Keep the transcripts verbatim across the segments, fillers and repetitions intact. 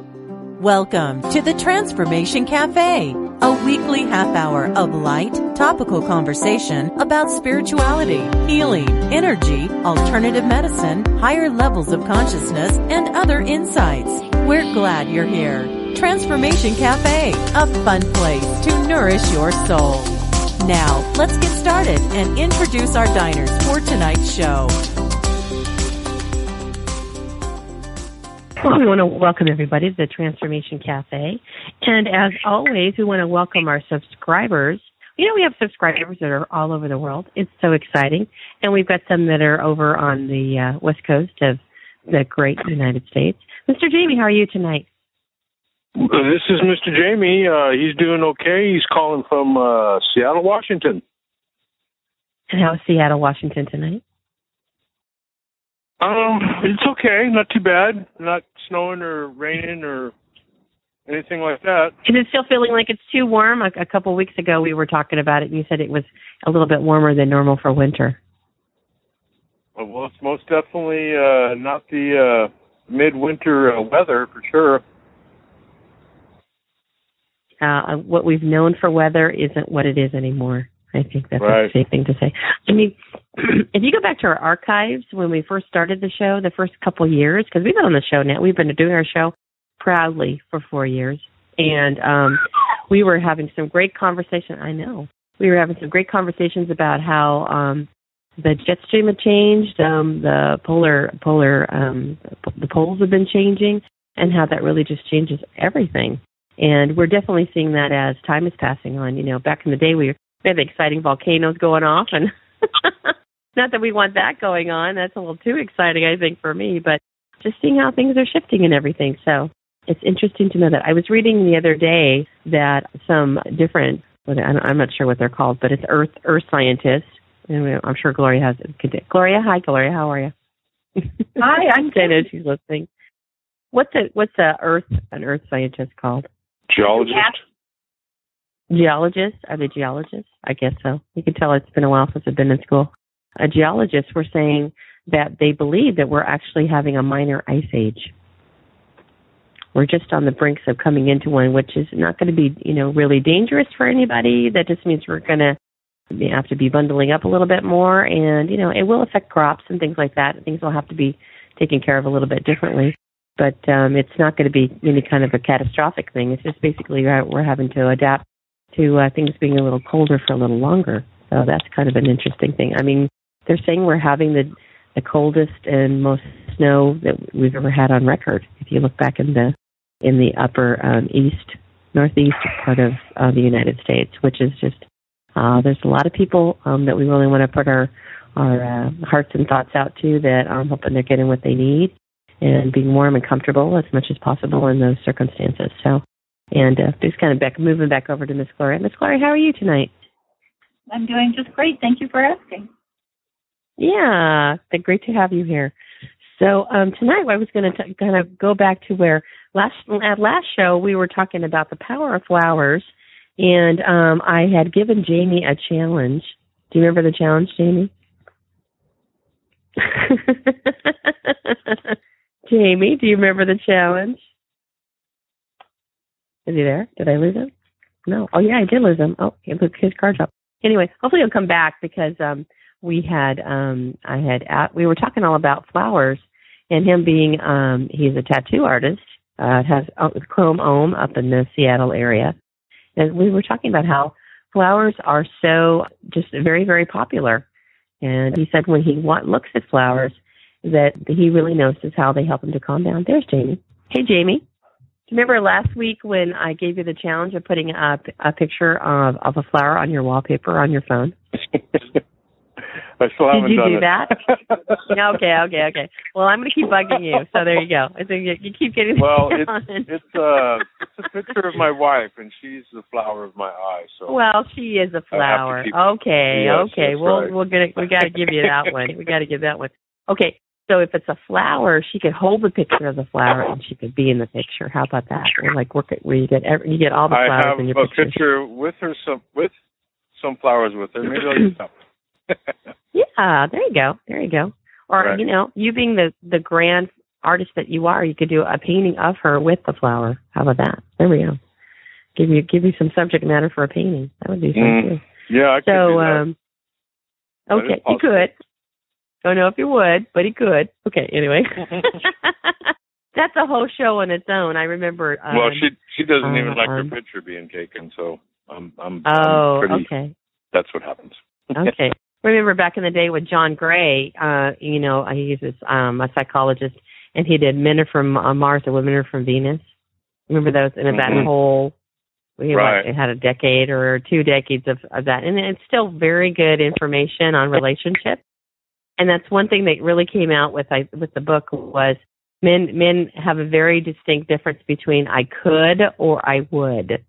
Welcome to the Transformation Cafe, a weekly half hour of light, topical conversation about spirituality, healing, energy, alternative medicine, higher levels of consciousness, and other insights. We're glad you're here. Transformation Cafe, a fun place to nourish your soul. Now, let's get started and introduce our diners for tonight's show. Well, we want to welcome everybody to the Transformation Cafe. And as always, we want to welcome our subscribers. You know, we have subscribers that are all over the world. It's so exciting. And we've got some that are over on the uh, west coast of the great United States. Mister Jamie, how are you tonight? This is Mister Jamie. Uh, he's doing okay. He's calling from uh, Seattle, Washington. And how's Seattle, Washington tonight? Um, it's okay. Not too bad. Not snowing or raining or anything like that. Is it still feeling like it's too warm? A, a couple of weeks ago we were talking about it, and you said it was a little bit warmer than normal for winter. Well, it's most definitely uh, not the uh, midwinter uh, weather, for sure. Uh, what we've known for weather isn't what it is anymore. I think that's right. a safe thing to say. I mean, if you go back to our archives when we first started the show, the first couple of years, because we've been on the show now, we've been doing our show proudly for four years, and um, we were having some great conversation. I know. We were having some great conversations about how um, the jet stream had changed, um, the polar, polar, um, the poles have been changing, and how that really just changes everything. And we're definitely seeing that as time is passing on. You know, back in the day, we were We have exciting volcanoes going off, and not that we want that going on. That's a little too exciting, I think, for me, but just seeing how things are shifting and everything. So it's interesting to know that. I was reading the other day that some different, I'm not sure what they're called, but it's earth earth scientists, and I'm sure Gloria has it. Gloria, hi, Gloria, how are you? Hi, I'm I know she's listening. What's a, what's a earth, an earth scientist called? Geologist. Geologists? Are they geologists? I guess so. You can tell it's been a while since I've been in school. A geologists were saying that they believe that we're actually having a minor ice age. We're just on the brinks of coming into one, which is not going to be, you know, really dangerous for anybody. That just means we're going to have to be bundling up a little bit more, and, you know, it will affect crops and things like that. Things will have to be taken care of a little bit differently. But um, it's not going to be any kind of a catastrophic thing. It's just basically we're having to adapt to uh, things being a little colder for a little longer. So that's kind of an interesting thing. I mean, they're saying we're having the, the coldest and most snow that we've ever had on record. If you look back in the in the upper um, east, northeast part of uh, the United States, which is just, uh, there's a lot of people um, that we really want to put our, our uh, hearts and thoughts out to, that I'm hoping they're getting what they need and being warm and comfortable as much as possible in those circumstances. So, and uh, just kind of back, moving back over to Miss Gloria. Miss Gloria, how are you tonight? I'm doing just great. Thank you for asking. Yeah, it's been great to have you here. So um, tonight I was going to kind of go back to where last at last show we were talking about the power of flowers, and um, I had given Jamie a challenge. Do you remember the challenge, Jamie? Jamie, do you remember the challenge? Is he there? Did I lose him? No. Oh, yeah, I did lose him. Oh, he put his card up. Anyway, hopefully he'll come back, because um, we had, um, I had, at, we were talking all about flowers, and him being, um, he's a tattoo artist, uh, has uh, Chrome Ohm up in the Seattle area, and we were talking about how flowers are so just very, very popular. And he said when he wa- looks at flowers, that he really notices how they help him to calm down. There's Jamie. Hey, Jamie. Do you remember last week when I gave you the challenge of putting up a picture of, of a flower on your wallpaper on your phone? I still haven't done it. Did you done do it. that? okay, okay, okay. Well, I'm going to keep bugging you, so there you go. I think you, you keep getting Well, the it's challenge. it's, uh, it's a picture of my wife, and she's the flower of my eye. So well, she is a flower. keep, okay, yes, okay. That's We'll right. we'll get it, we got to give you that one. We got to give that one. Okay. So if it's a flower, she could hold the picture of the flower, and she could be in the picture. How about that? Or like work it where you get every, you get all the flowers I have in your a picture. picture with her, some with some flowers with her. Maybe I'll use some. Yeah, there you go. There you go. Or Right. you know, you being the the grand artist that you are, you could do a painting of her with the flower. How about that? There we go. Give you give you some subject matter for a painting. That would be fun mm. too. Yeah, I could so, do that. Um, okay, you could. Don't know if you would, but he could. Okay, anyway. That's a whole show on its own. I remember. Um, well, she she doesn't even uh, like um, her picture being taken, so I'm I'm, oh, I'm pretty. Okay. That's what happens. Okay. Remember back in the day with John Gray, uh, you know, he was um, a psychologist, and he did Men Are From uh, Mars and Women Are From Venus. Remember those? And mm-hmm. that whole, we right. what, it had a decade or two decades of, of that. And it's still very good information on relationships. And that's one thing that really came out with I, with the book was men men have a very distinct difference between I could or I would.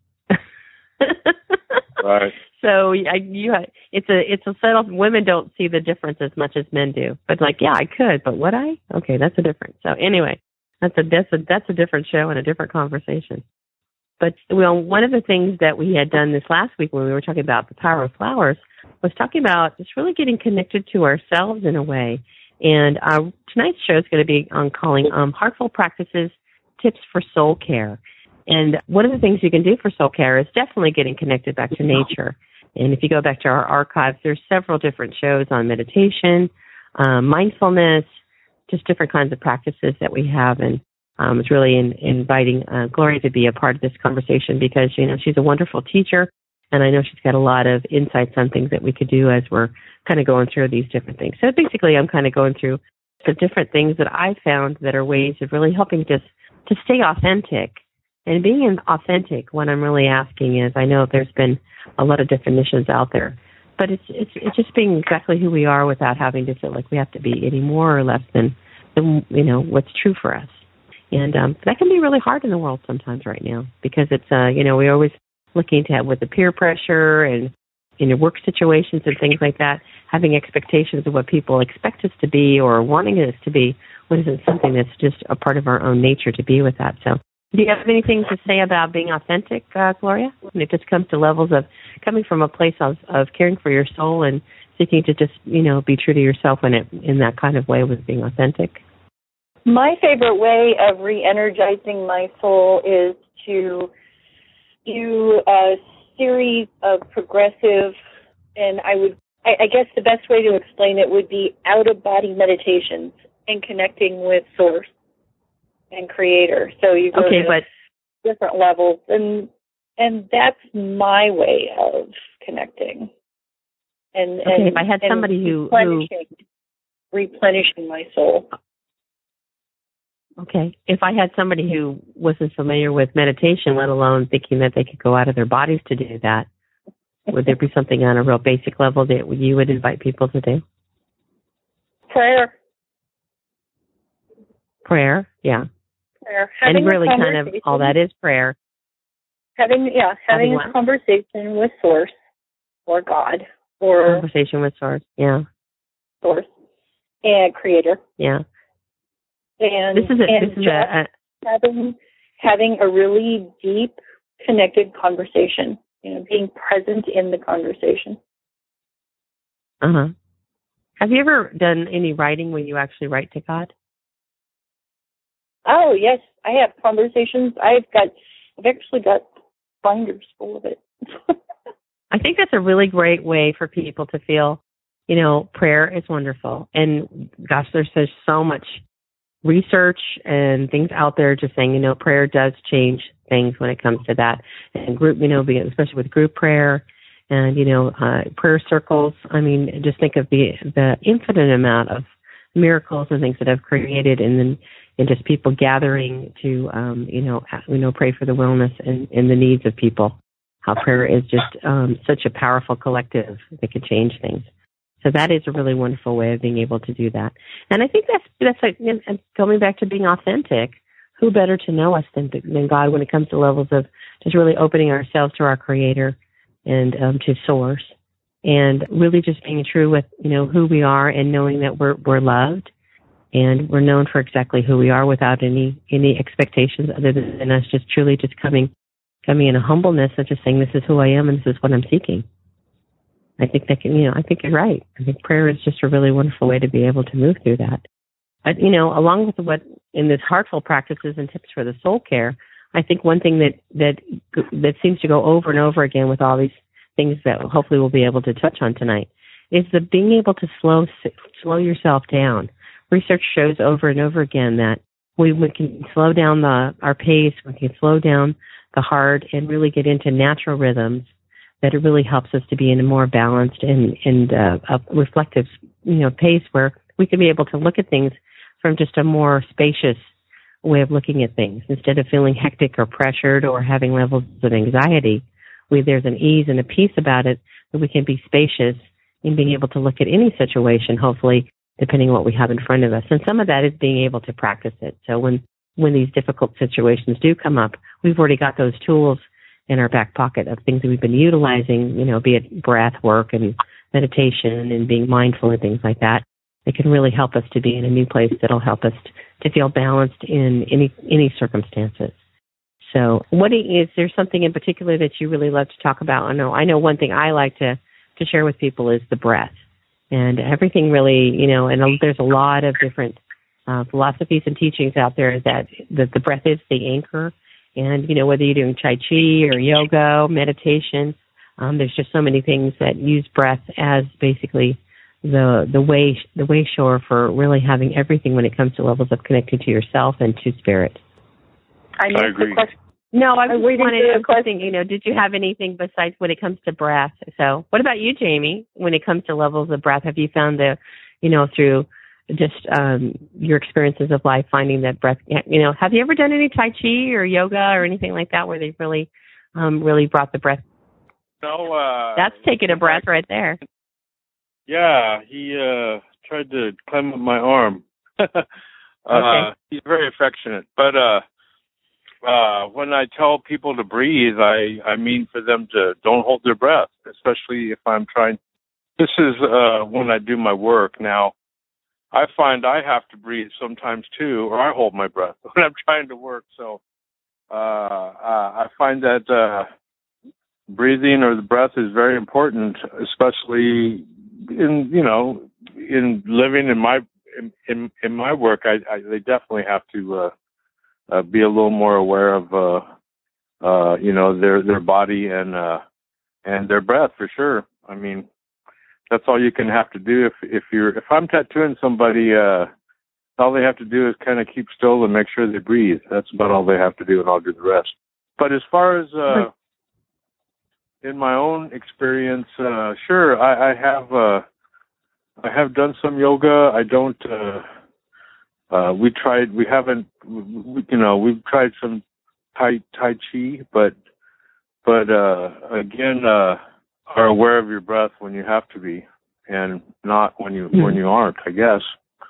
Right. So I, you, it's a it's a subtle. Women don't see the difference as much as men do. But like, yeah, I could, but would I? Okay, that's a difference. So anyway, that's a that's a that's a different show and a different conversation. But well, one of the things that we had done this last week when we were talking about the power of flowers was talking about just really getting connected to ourselves in a way. And uh, tonight's show is going to be on calling um, Heartful Practices, Tips for Soul Care. And one of the things you can do for soul care is definitely getting connected back to nature. And if you go back to our archives, there's several different shows on meditation, um, mindfulness, just different kinds of practices that we have. And um, it's really in, inviting uh, Gloria to be a part of this conversation because, you know, she's a wonderful teacher. And I know she's got a lot of insights on things that we could do as we're kind of going through these different things. So basically, I'm kind of going through the different things that I found that are ways of really helping us to stay authentic. And being authentic, what I'm really asking is, I know there's been a lot of definitions out there, but it's it's it's just being exactly who we are without having to feel like we have to be any more or less than, than you know, what's true for us. And um, that can be really hard in the world sometimes right now because it's, uh, you know, we're always looking to have with the peer pressure and in work situations and things like that, having expectations of what people expect us to be or wanting us to be, when isn't something that's just a part of our own nature to be with that. So do you have anything to say about being authentic, uh, Gloria? When it just comes to levels of coming from a place of, of caring for your soul and seeking to just, you know, be true to yourself in it in that kind of way with being authentic? My favorite way of re-energizing my soul is to do a series of progressive, and I would, I, I guess the best way to explain it would be out-of-body meditations and connecting with Source and Creator. So you go okay, to but, different levels, and and that's my way of connecting. And, okay, and if I had somebody who, replenishing, who replenishing my soul. Okay. If I had somebody who wasn't familiar with meditation, let alone thinking that they could go out of their bodies to do that, would there be something on a real basic level that you would invite people to do? Prayer. Prayer, yeah. Prayer. And Having really kind of all that is prayer. Having, yeah, having, having a conversation with Source or God or... Conversation with Source, yeah. Source and Creator. Yeah. And, this is a, and this is a, a, having having a really deep, connected conversation. You know, being present in the conversation. Uh huh. Have you ever done any writing where you actually write to God? Oh yes, I have conversations. I've got, I've actually got binders full of it. I think that's a really great way for people to feel. You know, prayer is wonderful, and gosh, there's just so much research and things out there just saying, you know, prayer does change things when it comes to that. And group, you know, especially with group prayer and, you know, uh, prayer circles. I mean, just think of the the infinite amount of miracles and things that have created and then and just people gathering to, um, you know, you know, pray for the wellness and, and the needs of people. How prayer is just um, such a powerful collective that can change things. So that is a really wonderful way of being able to do that. And I think that's that's like, you know, going back to being authentic. Who better to know us than, than God when it comes to levels of just really opening ourselves to our Creator and um, to Source, and really just being true with, you know, who we are and knowing that we're we're loved and we're known for exactly who we are without any any expectations other than us just truly just coming coming in a humbleness and just saying, this is who I am and this is what I'm seeking. I think that can, you know, I think you're right. I think prayer is just a really wonderful way to be able to move through that. But, you know, along with what in this heartful practices and tips for the soul care, I think one thing that, that that seems to go over and over again with all these things that hopefully we'll be able to touch on tonight is the being able to slow slow yourself down. Research shows over and over again that we, we can slow down the our pace, we can slow down the heart, and really get into natural rhythms. That it really helps us to be in a more balanced and and uh, a reflective, you know, pace where we can be able to look at things from just a more spacious way of looking at things. Instead of feeling hectic or pressured or having levels of anxiety, we, there's an ease and a peace about it that we can be spacious in being able to look at any situation, hopefully, depending on what we have in front of us. And some of that is being able to practice it. So when, when these difficult situations do come up, we've already got those tools in our back pocket of things that we've been utilizing, you know, be it breath work and meditation and being mindful and things like that. It can really help us to be in a new place that'll help us to feel balanced in any any circumstances. So what is there something in particular that you really love to talk about? I know I know one thing I like to, to share with people is the breath. And everything really, you know, and there's a lot of different uh, philosophies and teachings out there that, that the breath is the anchor. And, you know, whether you're doing Tai Chi or yoga, meditation, um, there's just so many things that use breath as basically the the way the way shore for really having everything when it comes to levels of connecting to yourself and to spirit. I, I agree. No, I was waiting wanted for to the question. think, you know, did you have anything besides when it comes to breath? So what about you, Jamie, when it comes to levels of breath? Have you found the, you know, through just um, your experiences of life, finding that breath, you know, have you ever done any Tai Chi or yoga or anything like that where they've really, um, really brought the breath? No. Uh, That's taking a breath right there. Yeah, he uh, tried to climb up my arm. uh, Okay. He's very affectionate. But uh, uh, when I tell people to breathe, I, I mean for them to don't hold their breath, especially if I'm trying. This is uh, when I do my work. Now, I find I have to breathe sometimes too, or I hold my breath when I'm trying to work. So uh, uh, I find that uh, breathing or the breath is very important, especially in, you know, in living in my in in, in my work. I, I they definitely have to uh, uh, be a little more aware of uh, uh, you know, their their body and uh, and their breath for sure. I mean, that's all you can have to do if if you're if I'm tattooing somebody. Uh, all they have to do is kind of keep still and make sure they breathe. That's about all they have to do, and I'll do the rest. But as far as uh, in my own experience, uh, sure, I, I have uh, I have done some yoga. I don't. Uh, uh, we tried. We haven't. We, you know, we've tried some tai tai chi, but but uh, again, uh, are aware of your breath when you have to be, and not when you mm-hmm. when you aren't, I guess.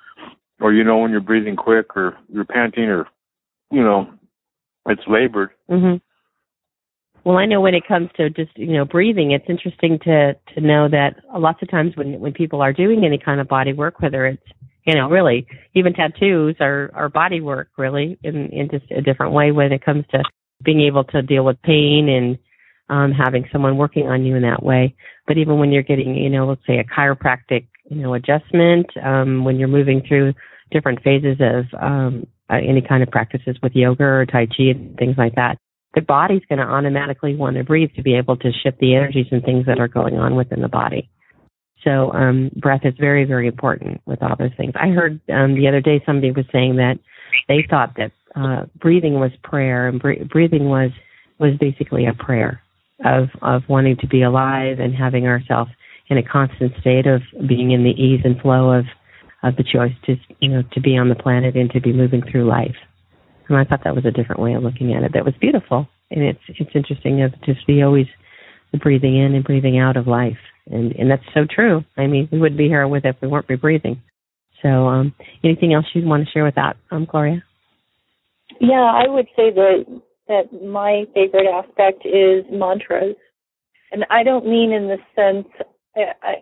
Or you know when you're breathing quick, or you're panting, or you know it's labored. Mm-hmm. Well, I know when it comes to just, you know, breathing, it's interesting to, to know that lots of times when, when people are doing any kind of body work, whether it's, you know, really, even tattoos are, are body work, really, in, in just a different way when it comes to being able to deal with pain and um, having someone working on you in that way. But even when you're getting, you know, let's say a chiropractic, you know, adjustment, um, when you're moving through different phases of um, uh, any kind of practices with yoga or Tai Chi and things like that, the body's going to automatically want to breathe to be able to shift the energies and things that are going on within the body. So um, breath is very, very important with all those things. I heard um, the other day somebody was saying that they thought that uh, breathing was prayer, and bre- breathing was was basically a prayer of, of wanting to be alive and having ourselves in a constant state of being in the ease and flow of, of the choice to, you know, to be on the planet and to be moving through life. And I thought that was a different way of looking at it. That was beautiful. And it's it's interesting to just be always the breathing in and breathing out of life. And and that's so true. I mean, we wouldn't be here with it if we weren't breathing. So um, anything else you'd want to share with that, um, Gloria? Yeah, I would say that, that my favorite aspect is mantras. And I don't mean in the sense, I,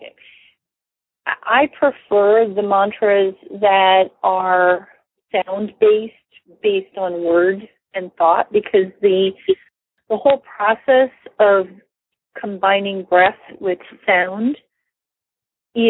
I, I prefer the mantras that are sound-based, based on word and thought, because the the whole process of combining breath with sound is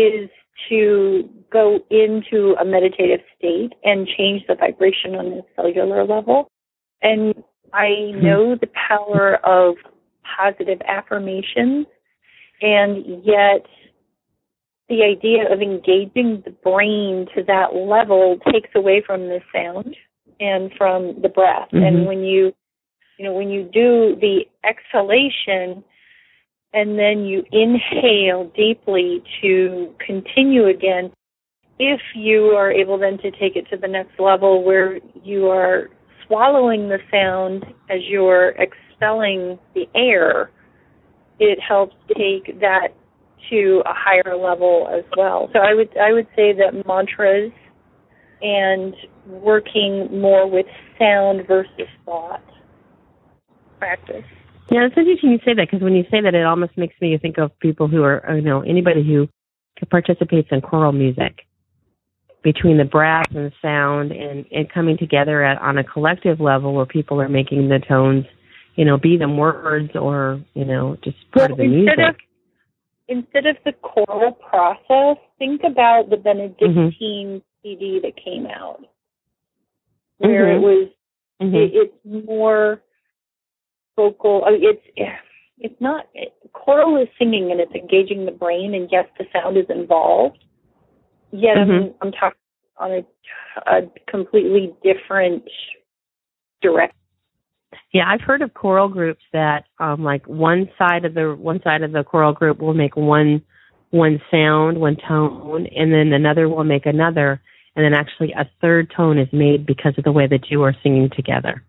to go into a meditative state and change the vibration on the cellular level. And I know the power of positive affirmations, and yet the idea of engaging the brain to that level takes away from the sound and from the breath. Mm-hmm. And when you, you know, when you do the exhalation and then you inhale deeply to continue again, if you are able then to take it to the next level where you are swallowing the sound as you're expelling the air, it helps take that to a higher level as well. So I would I would say that mantras and working more with sound versus thought practice. Yeah, it's interesting you say that, because when you say that, it almost makes me think of people who are, you know, anybody who participates in choral music, between the breath and the sound and, and coming together at, on a collective level where people are making the tones, you know, be them words or, you know, just part well, of the music. Of, instead of the choral process, think about the Benedictine mm-hmm. C D that came out, where mm-hmm. it was, mm-hmm. it, it's more vocal. I mean, it's it's not it, choral is singing and it's engaging the brain, and yes, the sound is involved. Yet mm-hmm. I'm I'm talking on a, a completely different direction. Yeah, I've heard of choral groups that um, like one side of the one side of the choral group will make one one sound, one tone, and then another will make another, and then actually a third tone is made because of the way the two are singing together.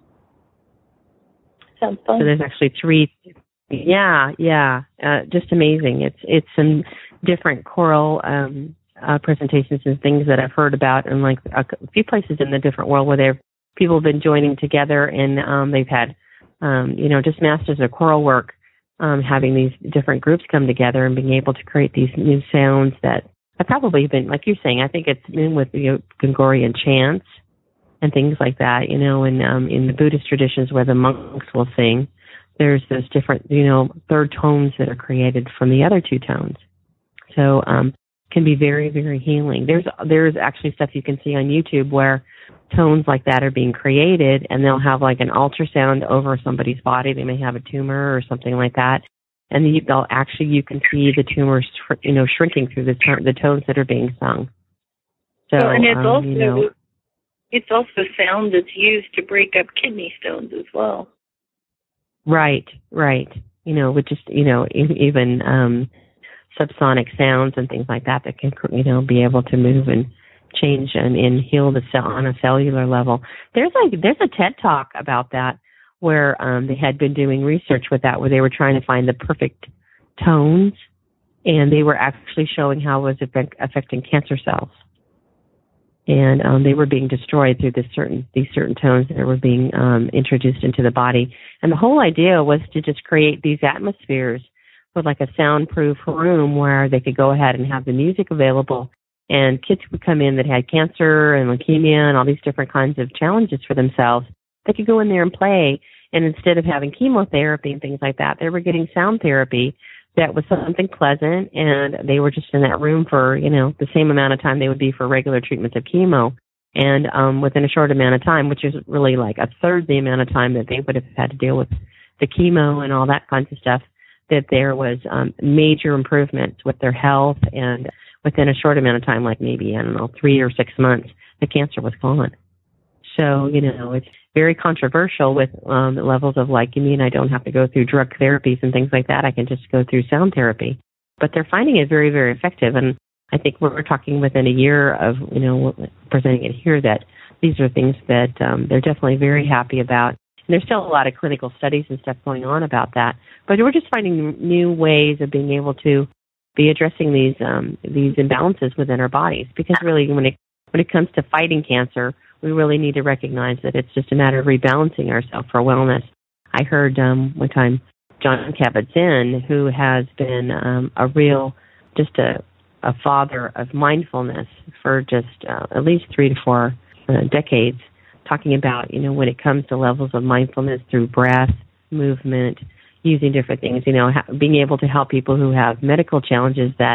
Sounds fun. So there's actually three. Yeah, yeah, uh, just amazing. It's it's some different choral um, uh, presentations and things that I've heard about, in like a, a few places in the different world where they've people have been joining together, and um, they've had, um, you know, just masters of choral work, um, having these different groups come together and being able to create these new sounds that have probably been, like you're saying, I think it's been with the you know, Gregorian chants and things like that, you know, and um, in the Buddhist traditions where the monks will sing, there's those different, you know, third tones that are created from the other two tones. So um, can be very, very healing. There's there's actually stuff you can see on YouTube where tones like that are being created, and they'll have like an ultrasound over somebody's body. They may have a tumor or something like that, and they'll actually you can see the tumor, you know, shrinking through the the tones that are being sung. So well, and it's um, also you know, it's also sound that's used to break up kidney stones as well. Right, right. You know, with just you know even um, subsonic sounds and things like that that can you know be able to move and change and, and heal the cell on a cellular level. There's like there's a TED Talk about that where um, they had been doing research with that, where they were trying to find the perfect tones, and they were actually showing how it was affect, affecting cancer cells, and um, they were being destroyed through this certain these certain tones that were being um, introduced into the body. And the whole idea was to just create these atmospheres with like a soundproof room where they could go ahead and have the music available. And kids would come in that had cancer and leukemia and all these different kinds of challenges for themselves. They could go in there and play. And instead of having chemotherapy and things like that, they were getting sound therapy that was something pleasant. And they were just in that room for, you know, the same amount of time they would be for regular treatments of chemo. And um, within a short amount of time, which is really like a third the amount of time that they would have had to deal with the chemo and all that kinds of stuff, that there was um, major improvements with their health, and within a short amount of time, like maybe, I don't know, three or six months, the cancer was gone. So, you know, it's very controversial with um, the levels of like, you mean I don't have to go through drug therapies and things like that. I can just go through sound therapy. But they're finding it very, very effective. And I think we're talking within a year of, you know, presenting it here that these are things that um, they're definitely very happy about. And there's still a lot of clinical studies and stuff going on about that. But we're just finding new ways of being able to be addressing these um, these imbalances within our bodies. Because really, when it when it comes to fighting cancer, we really need to recognize that it's just a matter of rebalancing ourselves for wellness. I heard um, one time John Kabat-Zinn, who has been um, a real, just a, a father of mindfulness for just uh, at least three to four uh, decades, talking about, you know, when it comes to levels of mindfulness through breath, movement, using different things, you know, ha- being able to help people who have medical challenges that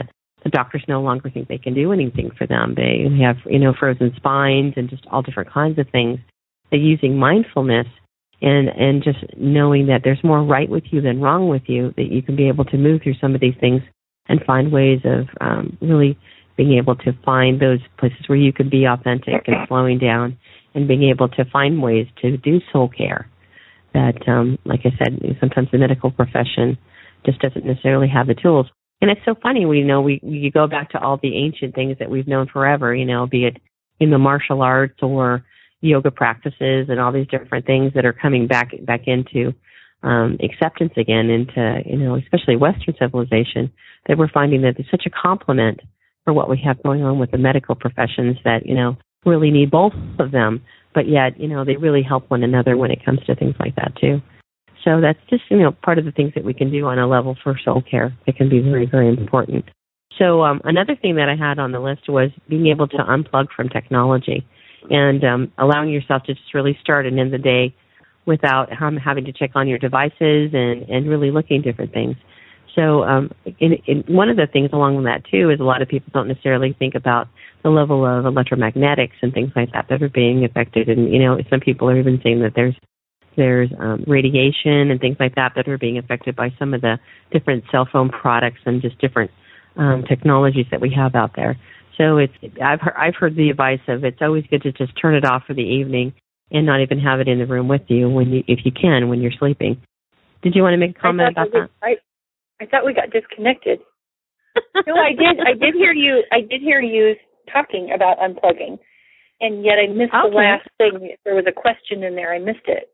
the doctors no longer think they can do anything for them. They have, you know, frozen spines and just all different kinds of things. They're using mindfulness and, and just knowing that there's more right with you than wrong with you, that you can be able to move through some of these things and find ways of um, really being able to find those places where you can be authentic and slowing down and being able to find ways to do soul care. That, um, like I said, sometimes the medical profession just doesn't necessarily have the tools. And it's so funny, we know we, we go back to all the ancient things that we've known forever, you know, be it in the martial arts or yoga practices and all these different things that are coming back back into um, acceptance again, into, you know, especially Western civilization, that we're finding that there's such a complement for what we have going on with the medical professions that, you know, really need both of them, but yet, you know, they really help one another when it comes to things like that too. So that's just, you know, part of the things that we can do on a level for soul care. It can be very, very important. So um, another thing that I had on the list was being able to unplug from technology and um, allowing yourself to just really start and end the day without um, having to check on your devices and, and really looking at different things. So um, in, in one of the things along with that, too, is a lot of people don't necessarily think about the level of electromagnetics and things like that that are being affected. And, you know, some people are even saying that there's there's um, radiation and things like that that are being affected by some of the different cell phone products and just different um, technologies that we have out there. So it's I've heard, I've heard the advice of it's always good to just turn it off for the evening and not even have it in the room with you when you, if you can, when you're sleeping. Did you want to make a comment about that? I, I thought we got disconnected. No, I did. I did hear you. I did hear you talking about unplugging, and yet I missed okay. the last thing. If there was a question in there, I missed it.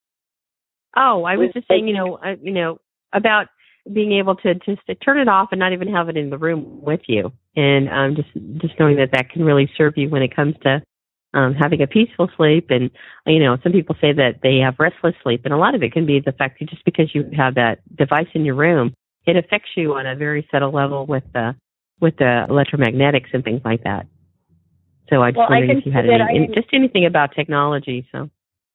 Oh, I was just saying, you know, uh, you know, about being able to just to turn it off and not even have it in the room with you, and um, just just knowing that that can really serve you when it comes to um, having a peaceful sleep. And you know, some people say that they have restless sleep, and a lot of it can be the fact that just because you have that device in your room, it affects you on a very subtle level with the with the electromagnetics and things like that. So I just well, wondered I if you had any, I, just anything about technology. So.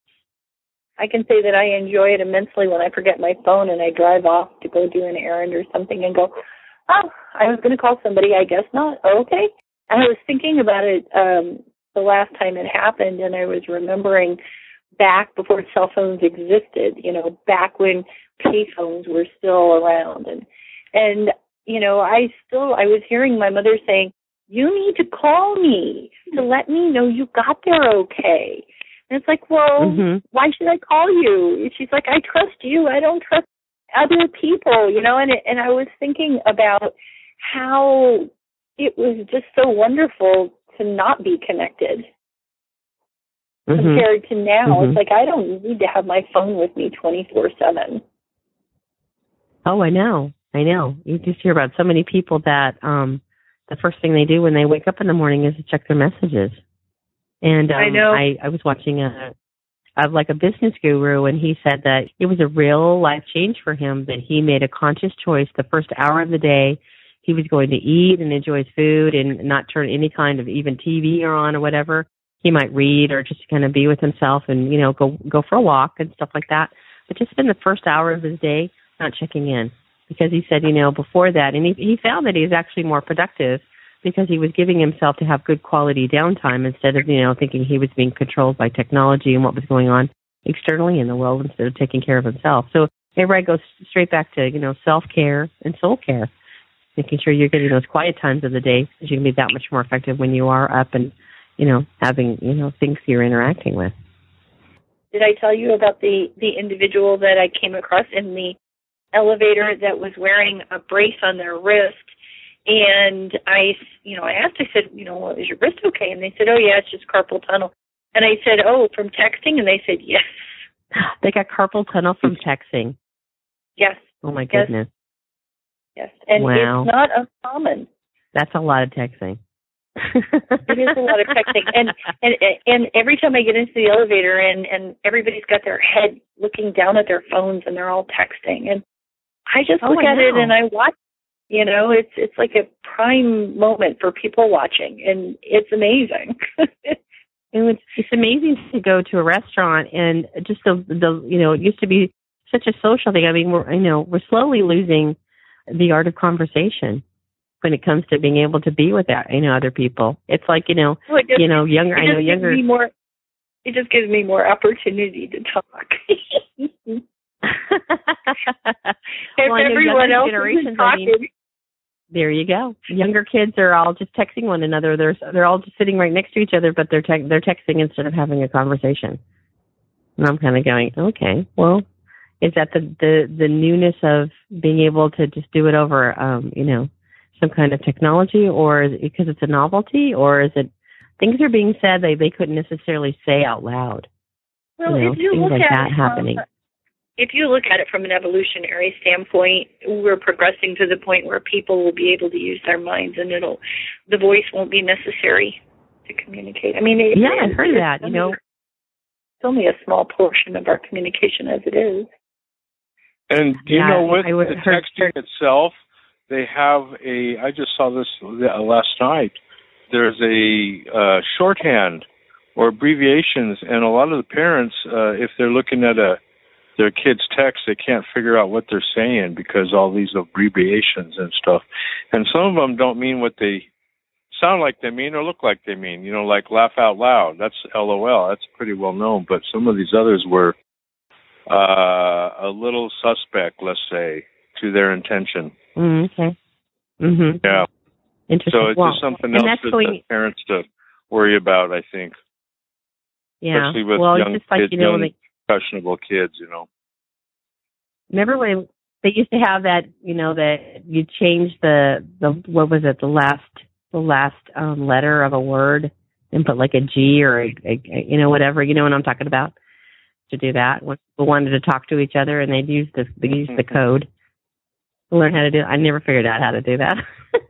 I can say that I enjoy it immensely when I forget my phone and I drive off to go do an errand or something and go, oh, I was going to call somebody, I guess not. Oh, okay. And I was thinking about it um, the last time it happened, and I was remembering back before cell phones existed, you know, back when pay phones were still around. And, and you know, I still, I was hearing my mother saying, you need to call me to let me know you got there okay. And it's like, well, mm-hmm. why should I call you? She's like, I trust you. I don't trust other people, you know. And it, and I was thinking about how it was just so wonderful to not be connected mm-hmm. compared to now. Mm-hmm. It's like I don't need to have my phone with me twenty-four seven. Oh, I know. I know. You just hear about so many people that um, the first thing they do when they wake up in the morning is to check their messages. And um, I know. I, I was watching a, a like a business guru, and he said that it was a real life change for him, that he made a conscious choice the first hour of the day he was going to eat and enjoy his food and not turn any kind of even T V or on or whatever. He might read or just kind of be with himself and, you know, go go for a walk and stuff like that. But just spend the first hour of his day not checking in, because he said, you know, before that, and he, he found that he was actually more productive because he was giving himself to have good quality downtime instead of, you know, thinking he was being controlled by technology and what was going on externally in the world instead of taking care of himself. So everybody goes straight back to, you know, self-care and soul care, making sure you're getting those quiet times of the day because you can be that much more effective when you are up and, you know, having, you know, things you're interacting with. Did I tell you about the, the individual that I came across in the elevator that was wearing a brace on their wrist? And I, you know, I asked, I said, you know, well, is your wrist okay? And they said, oh, yeah, it's just carpal tunnel. And I said, oh, from texting? And they said, yes. They got carpal tunnel from texting? Yes. Oh, my goodness. Yes. yes. And wow. It's not uncommon. That's a lot of texting. It is a lot of texting. And, and and every time I get into the elevator and, and everybody's got their head looking down at their phones and they're all texting. And I just oh, look I at know. it and I watch. You know, it's it's like a prime moment for people watching, and it's amazing. it's, it's amazing to go to a restaurant and just the the you know, it used to be such a social thing. I mean, we're you know we're slowly losing the art of conversation. when it comes to being able to be with that, you know, other people. It's like, you know, well, just, you know, younger, I know younger. Me more, it just gives me more opportunity to talk. If well, everyone else generations, is talking. I mean, there you go. Younger kids are all just texting one another. They're they're all just sitting right next to each other, but they're te- they're texting instead of having a conversation. And I'm kind of going, okay, well, is that the, the, the newness of being able to just do it over, um, you know, some kind of technology, or is it because it's a novelty, or is it things are being said they, they couldn't necessarily say out loud? Well, you know, if you things look like at that it happening. From, if you look at it from an evolutionary standpoint, we're progressing to the point where people will be able to use their minds, and it'll the voice won't be necessary to communicate. I mean, it, yeah, it, I've heard that. You know, it's only a small portion of our communication as it is. And you yeah, know, with I would, the heard, texting itself, they have a, I just saw this last night, there's a uh, shorthand or abbreviations, and a lot of the parents, uh, if they're looking at a their kid's text, they can't figure out what they're saying because all these abbreviations and stuff. And some of them don't mean what they sound like they mean or look like they mean, you know, like laugh out loud. That's L O L. That's pretty well known. But some of these others were uh, a little suspect, let's say, to their intention. Mm, okay. Mm-hmm. Yeah. Interesting. So it's well, just something else for going, the parents to worry about, I think. Yeah. Especially with well, young just like, kids, you know, young, like, impressionable kids, you know. Remember when they used to have that, you know, that you change the, the what was it, the last the last um, letter of a word and put like a G or, a, a, a, you know, whatever, you know what I'm talking about, to do that. When people wanted to talk to each other and they'd use the, they use the code to learn how to do it. I never figured out how to do that.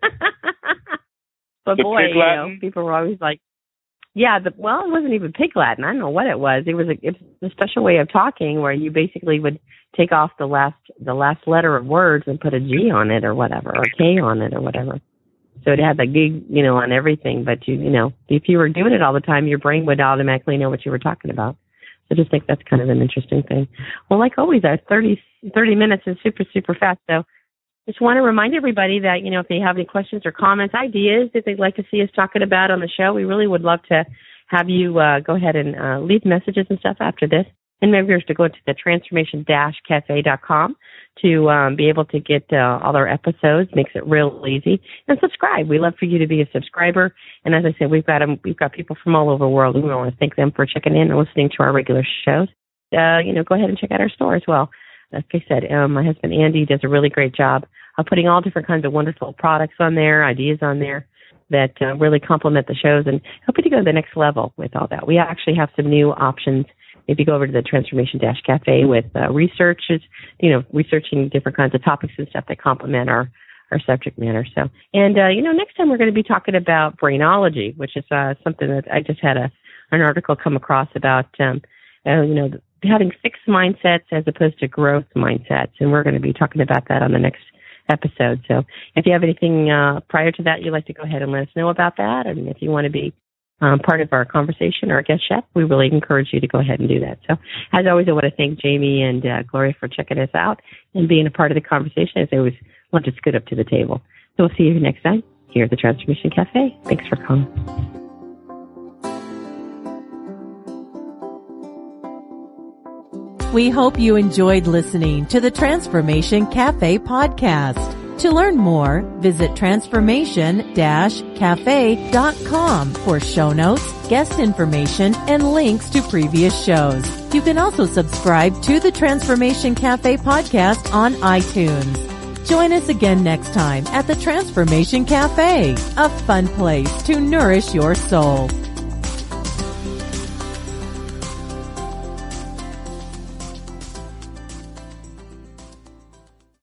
But the boy, Pig you Latin? know, people were always like, yeah, the, well, it wasn't even Pig Latin. I don't know what it was. It was a, it was a special way of talking where you basically would take off the last the last letter of words and put a G on it or whatever, or a K on it or whatever. So it had the gig, you know, on everything. But you, you know, if you were doing it all the time, your brain would automatically know what you were talking about. So I just think that's kind of an interesting thing. Well, like always, our thirty, thirty minutes is super, super fast. So just want to remind everybody that, you know, if they have any questions or comments, ideas that they'd like to see us talking about on the show, we really would love to have you uh, go ahead and uh, leave messages and stuff after this. And maybe to go to the transformation dash cafe dot com to um, be able to get uh, all our episodes. Makes it real easy. And subscribe. We love for you to be a subscriber. And as I said, we've got um, we've got people from all over the world. We want to thank them for checking in and listening to our regular shows. Uh, you know, go ahead and check out our store as well. Like I said, um, my husband Andy does a really great job of putting all different kinds of wonderful products on there, ideas on there that uh, really complement the shows and help you to go to the next level with all that. We actually have some new options. If you go over to the Transformation Dash Cafe with uh, researches, you know, researching different kinds of topics and stuff that complement our, our subject matter. So, and, uh, you know, next time we're going to be talking about brainology, which is uh, something that I just had a an article come across about, um, uh, you know, having fixed mindsets as opposed to growth mindsets. And we're going to be talking about that on the next episode. So if you have anything uh, prior to that, you'd like to go ahead and let us know about that. And if you want to be um, part of our conversation or a guest chef, we really encourage you to go ahead and do that. So as always, I want to thank Jamie and uh, Gloria for checking us out and being a part of the conversation, as they always want to scoot up to the table. So we'll see you next time here at the Transformation Cafe. Thanks for calling. We hope you enjoyed listening to the Transformation Cafe podcast. To learn more, visit transformation dash cafe dot com for show notes, guest information, and links to previous shows. You can also subscribe to the Transformation Cafe podcast on iTunes. Join us again next time at the Transformation Cafe, a fun place to nourish your soul.